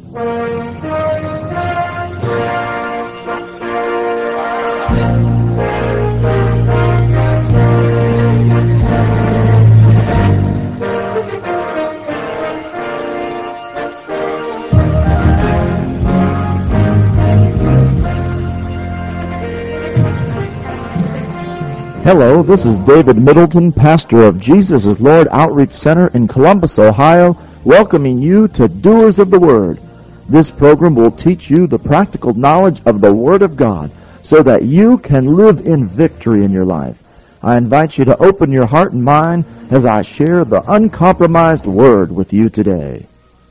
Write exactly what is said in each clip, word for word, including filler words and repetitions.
Hello, this is David Middleton, pastor of Jesus is Lord Outreach Center in Columbus, Ohio, welcoming you to Doers of the Word. This program will teach you the practical knowledge of the Word of God so that you can live in victory in your life. I invite you to open your heart and mind as I share the uncompromised Word with you today.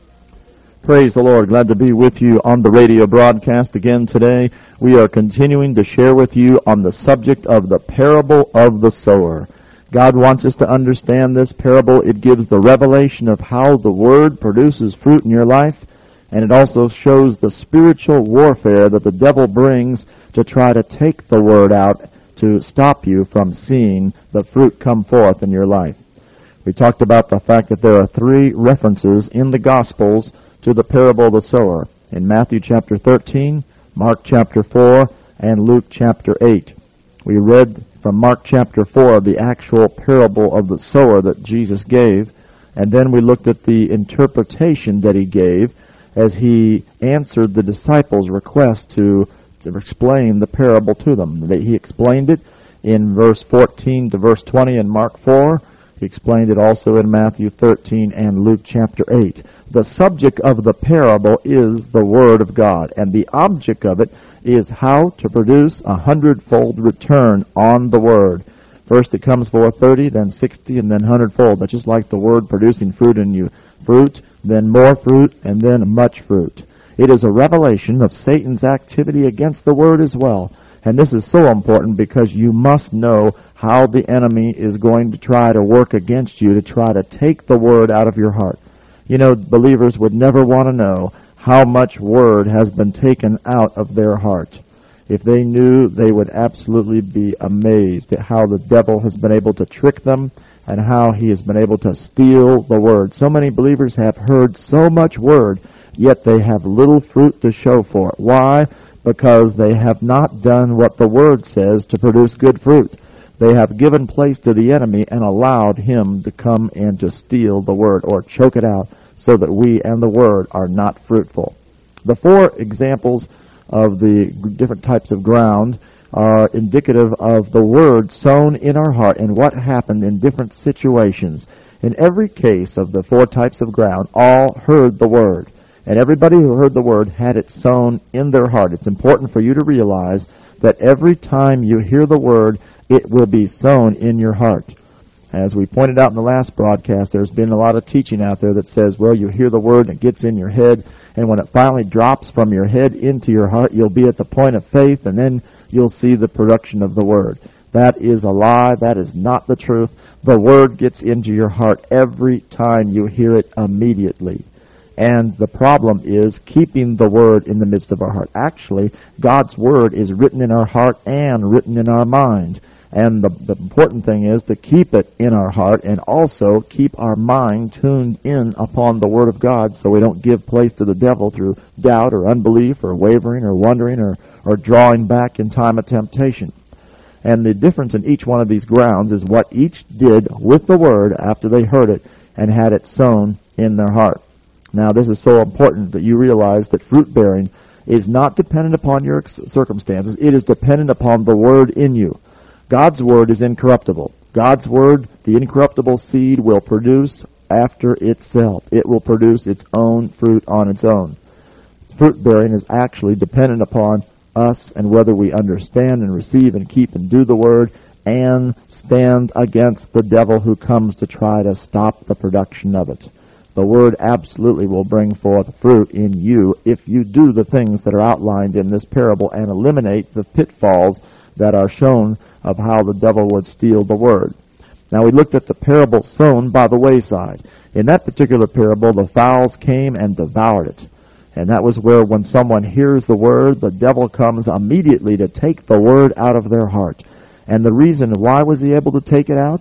Praise the Lord. Glad to be with you on the radio broadcast again today. We are continuing to share with you on the subject of the parable of the sower. God wants us to understand this parable. It gives the revelation of how the Word produces fruit in your life, and it also shows the spiritual warfare that the devil brings to try to take the Word out to stop you from seeing the fruit come forth in your life. We talked about the fact that there are three references in the Gospels to the parable of the sower, in Matthew chapter thirteen, Mark chapter four, and Luke chapter eight. We read from Mark chapter four the actual parable of the sower that Jesus gave, and then we looked at the interpretation that he gave as he answered the disciples' request to, to explain the parable to them. He explained it in verse fourteen to verse twenty in Mark four. He explained it also in Matthew thirteen and Luke chapter eight. The subject of the parable is the Word of God, and the object of it is how to produce a hundredfold return on the Word. First it comes for thirty, then sixty, and then hundredfold. That's just like the Word producing fruit in you. Fruit, then more fruit, and then much fruit. It is a revelation of Satan's activity against the Word as well. And this is so important because you must know how the enemy is going to try to work against you to try to take the Word out of your heart. You know, believers would never want to know how much Word has been taken out of their heart. If they knew, they would absolutely be amazed at how the devil has been able to trick them and how he has been able to steal the Word. So many believers have heard so much Word, yet they have little fruit to show for it. Why? Because they have not done what the Word says to produce good fruit. They have given place to the enemy and allowed him to come and to steal the Word or choke it out so that we and the Word are not fruitful. The four examples of the different types of ground are indicative of the Word sown in our heart and what happened in different situations. In every case of the four types of ground, all heard the Word. And everybody who heard the Word had it sown in their heart. It's important for you to realize that every time you hear the Word, it will be sown in your heart. As we pointed out in the last broadcast, there's been a lot of teaching out there that says, well, you hear the Word and it gets in your head, and when it finally drops from your head into your heart, you'll be at the point of faith, and then you'll see the production of the Word. That is a lie. That is not the truth. The Word gets into your heart every time you hear it immediately. And the problem is keeping the Word in the midst of our heart. Actually, God's Word is written in our heart and written in our mind. And the, the important thing is to keep it in our heart and also keep our mind tuned in upon the Word of God so we don't give place to the devil through doubt or unbelief or wavering or wondering or, or drawing back in time of temptation. And the difference in each one of these grounds is what each did with the Word after they heard it and had it sown in their heart. Now, this is so important that you realize that fruit bearing is not dependent upon your circumstances. It is dependent upon the Word in you. God's Word is incorruptible. God's Word, the incorruptible seed, will produce after itself. It will produce its own fruit on its own. Fruit bearing is actually dependent upon us and whether we understand and receive and keep and do the Word and stand against the devil who comes to try to stop the production of it. The Word absolutely will bring forth fruit in you if you do the things that are outlined in this parable and eliminate the pitfalls that are shown of how the devil would steal the Word. Now, we looked at the parable sown by the wayside. In that particular parable, the fowls came and devoured it. And that was where when someone hears the Word, the devil comes immediately to take the Word out of their heart. And the reason why was he able to take it out?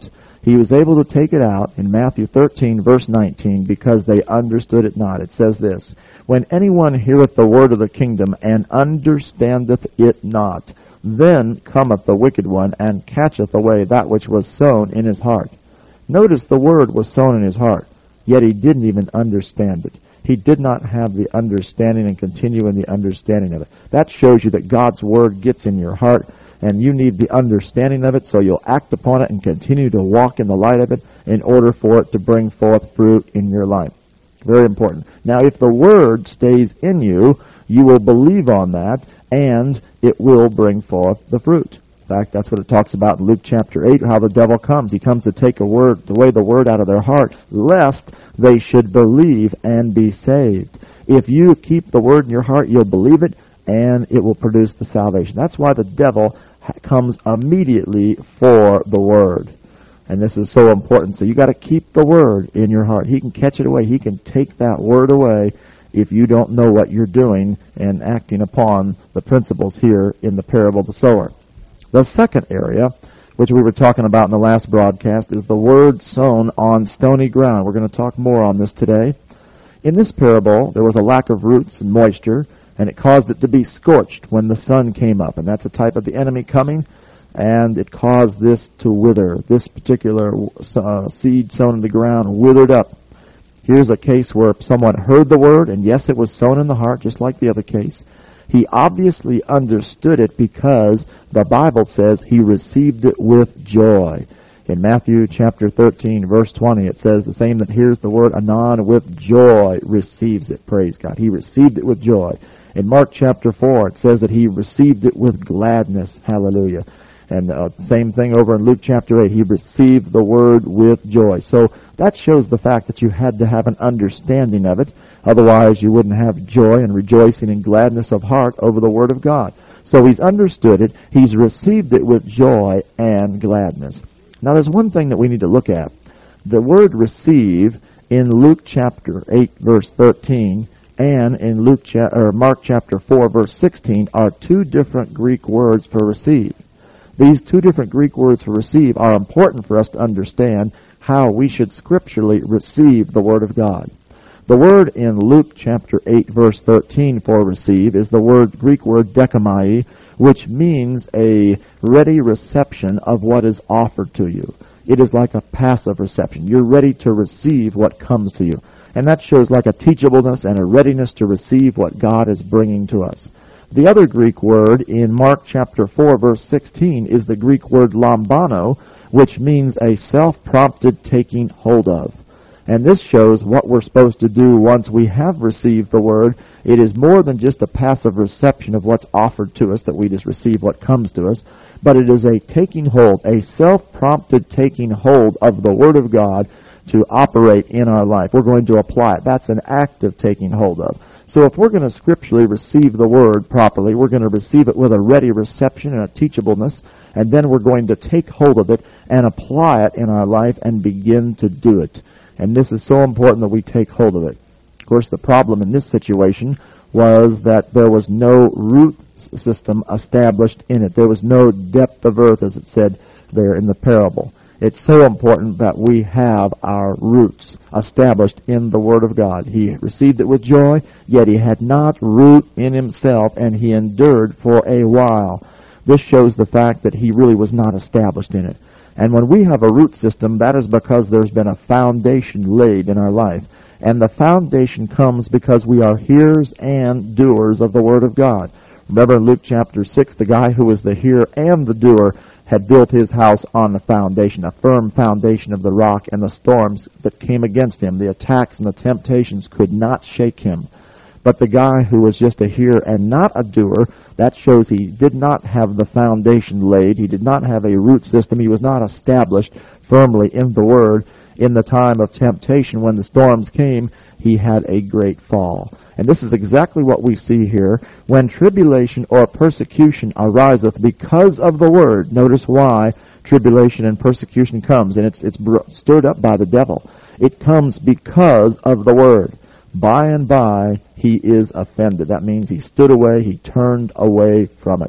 He was able to take it out in Matthew thirteen, verse nineteen, because they understood it not. It says this, "When anyone heareth the word of the kingdom, and understandeth it not, then cometh the wicked one, and catcheth away that which was sown in his heart." Notice the word was sown in his heart, yet he didn't even understand it. He did not have the understanding and continue in the understanding of it. That shows you that God's word gets in your heart, and you need the understanding of it so you'll act upon it and continue to walk in the light of it in order for it to bring forth fruit in your life. Very important. Now, if the word stays in you, you will believe on that, and it will bring forth the fruit. In fact, that's what it talks about in Luke chapter eight, how the devil comes. He comes to take a word, away the word out of their heart, lest they should believe and be saved. If you keep the word in your heart, you'll believe it, and it will produce the salvation. That's why the devil comes immediately for the word. And this is so important. So you got to keep the word in your heart. He can catch it away. He can take that word away if you don't know what you're doing and acting upon the principles here in the parable of the sower. The second area, which we were talking about in the last broadcast, is the word sown on stony ground. We're going to talk more on this today. In this parable, there was a lack of roots and moisture, and it caused it to be scorched when the sun came up. And that's a type of the enemy coming, and it caused this to wither. This particular uh, seed sown in the ground withered up. Here's a case where someone heard the word, and yes, it was sown in the heart, just like the other case. He obviously understood it because the Bible says he received it with joy. In Matthew chapter thirteen, verse twenty, it says the same that hears the word anon with joy receives it. Praise God. He received it with joy. In Mark chapter four, it says that he received it with gladness. Hallelujah. And uh, same thing over in Luke chapter eight. He received the word with joy. So that shows the fact that you had to have an understanding of it. Otherwise, you wouldn't have joy and rejoicing and gladness of heart over the word of God. So he's understood it. He's received it with joy and gladness. Now, there's one thing that we need to look at. The word receive in Luke chapter eight, verse thirteen, and in Luke cha- or Mark chapter four, verse sixteen, are two different Greek words for receive. These two different Greek words for receive are important for us to understand how we should scripturally receive the Word of God. The word in Luke chapter eight, verse thirteen for receive is the word Greek word dekamai, which means a ready reception of what is offered to you. It is like a passive reception. You're ready to receive what comes to you. And that shows like a teachableness and a readiness to receive what God is bringing to us. The other Greek word in Mark chapter four, verse sixteen is the Greek word lambano, which means a self-prompted taking hold of. And this shows what we're supposed to do once we have received the word. It is more than just a passive reception of what's offered to us, that we just receive what comes to us, but it is a taking hold, a self-prompted taking hold of the Word of God to operate in our life. We're going to apply it. That's an act of taking hold of. So if we're going to scripturally receive the Word properly, we're going to receive it with a ready reception and a teachableness, and then we're going to take hold of it and apply it in our life and begin to do it. And this is so important that we take hold of it. Of course, the problem in this situation was that there was no root system established in it. There was no depth of earth, as it said there in the parable. It's so important that we have our roots established in the Word of God. He received it with joy, yet he had not root in himself, and he endured for a while. This shows the fact that he really was not established in it. And when we have a root system, that is because there's been a foundation laid in our life. And the foundation comes because we are hearers and doers of the Word of God. Remember in Luke chapter six, the guy who was the hearer and the doer had built his house on the foundation, a firm foundation of the rock, and the storms that came against him, the attacks and the temptations could not shake him. But the guy who was just a hearer and not a doer, that shows he did not have the foundation laid. He did not have a root system. He was not established firmly in the Word. In the time of temptation, when the storms came, he had a great fall. And this is exactly what we see here. When tribulation or persecution ariseth because of the Word, notice why tribulation and persecution comes, and it's, it's stirred up by the devil. It comes because of the Word. By and by, he is offended. That means he stood away, he turned away from it.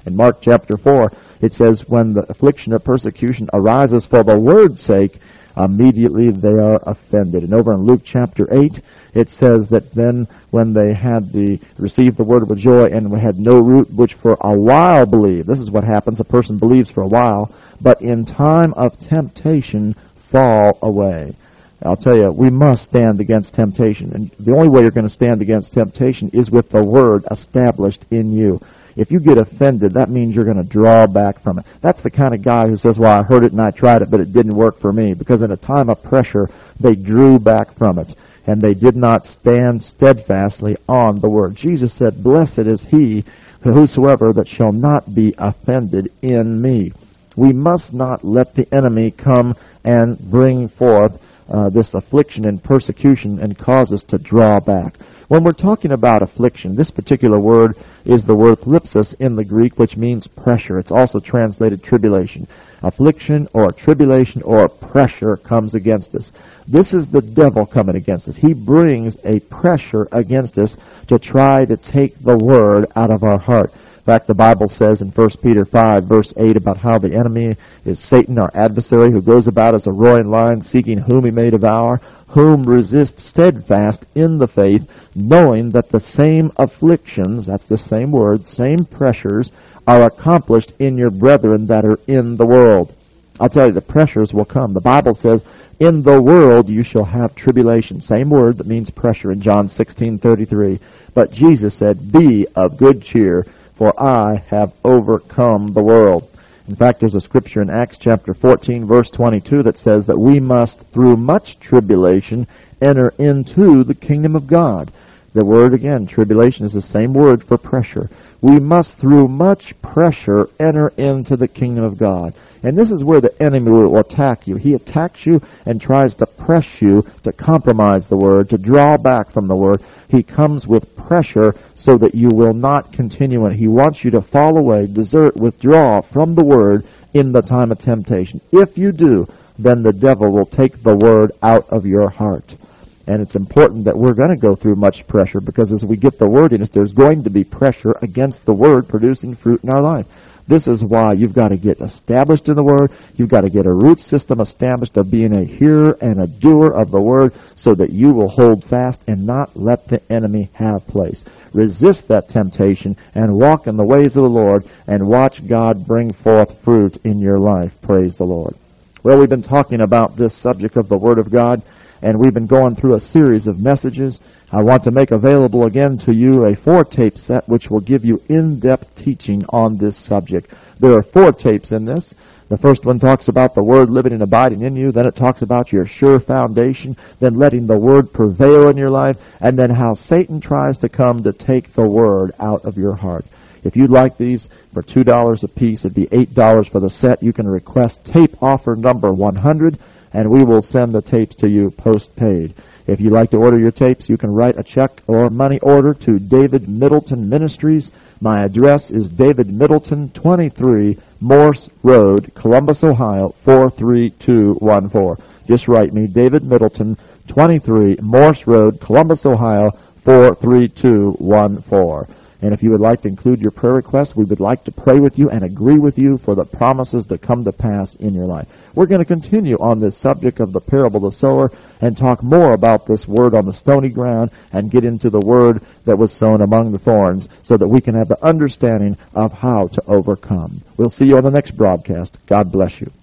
In Mark chapter four, it says, when the affliction or persecution arises for the word's sake, immediately they are offended. And over in Luke chapter eight, it says that then when they had the received the word with joy and had no root which for a while believed. This is what happens. A person believes for a while, but in time of temptation fall away. I'll tell you, we must stand against temptation. And the only way you're going to stand against temptation is with the word established in you. If you get offended, that means you're going to draw back from it. That's the kind of guy who says, well, I heard it and I tried it, but it didn't work for me. Because in a time of pressure, they drew back from it. And they did not stand steadfastly on the word. Jesus said, blessed is he, whosoever that shall not be offended in me. We must not let the enemy come and bring forth uh, this affliction and persecution and cause us to draw back. When we're talking about affliction, this particular word is the word thlipsis in the Greek, which means pressure. It's also translated tribulation. Affliction or tribulation or pressure comes against us. This is the devil coming against us. He brings a pressure against us to try to take the word out of our heart. In fact, the Bible says in First Peter five, verse eight, about how the enemy is Satan, our adversary, who goes about as a roaring lion, seeking whom he may devour, whom resist steadfast in the faith, knowing that the same afflictions, that's the same word, same pressures, are accomplished in your brethren that are in the world. I'll tell you, the pressures will come. The Bible says, in the world you shall have tribulation. Same word that means pressure in John sixteen thirty-three. But Jesus said, be of good cheer, for I have overcome the world. In fact, there's a scripture in Acts chapter fourteen, verse twenty-two, that says that we must, through much tribulation, enter into the kingdom of God. The word, again, tribulation, is the same word for pressure. We must, through much pressure, enter into the kingdom of God. And this is where the enemy will attack you. He attacks you and tries to press you to compromise the word, to draw back from the word. He comes with pressure so that you will not continue it. He wants you to fall away, desert, withdraw from the word in the time of temptation. If you do, then the devil will take the word out of your heart. And it's important that we're going to go through much pressure, because as we get the word in us, there's going to be pressure against the word producing fruit in our life. This is why you've got to get established in the word. You've got to get a root system established of being a hearer and a doer of the word, so that you will hold fast and not let the enemy have place. Resist that temptation and walk in the ways of the Lord, and watch God bring forth fruit in your life. Praise the Lord. Well, we've been talking about this subject of the Word of God, and we've been going through a series of messages. I want to make available again to you a four-tape set which will give you in-depth teaching on this subject. There are four tapes in this. The first one talks about the Word living and abiding in you. Then it talks about your sure foundation. Then letting the Word prevail in your life. And then how Satan tries to come to take the Word out of your heart. If you'd like these for two dollars a piece, it'd be eight dollars for the set. You can request tape offer number one hundred, and we will send the tapes to you post-paid. If you'd like to order your tapes, you can write a check or money order to David Middleton Ministries. My address is David Middleton, twenty-three Morse Road, Columbus, Ohio, four three two one four. Just write me, David Middleton, twenty-three Morse Road, Columbus, Ohio, four three two one four. And if you would like to include your prayer request, we would like to pray with you and agree with you for the promises that come to pass in your life. We're going to continue on this subject of the parable of the sower and talk more about this word on the stony ground and get into the word that was sown among the thorns, so that we can have the understanding of how to overcome. We'll see you on the next broadcast. God bless you.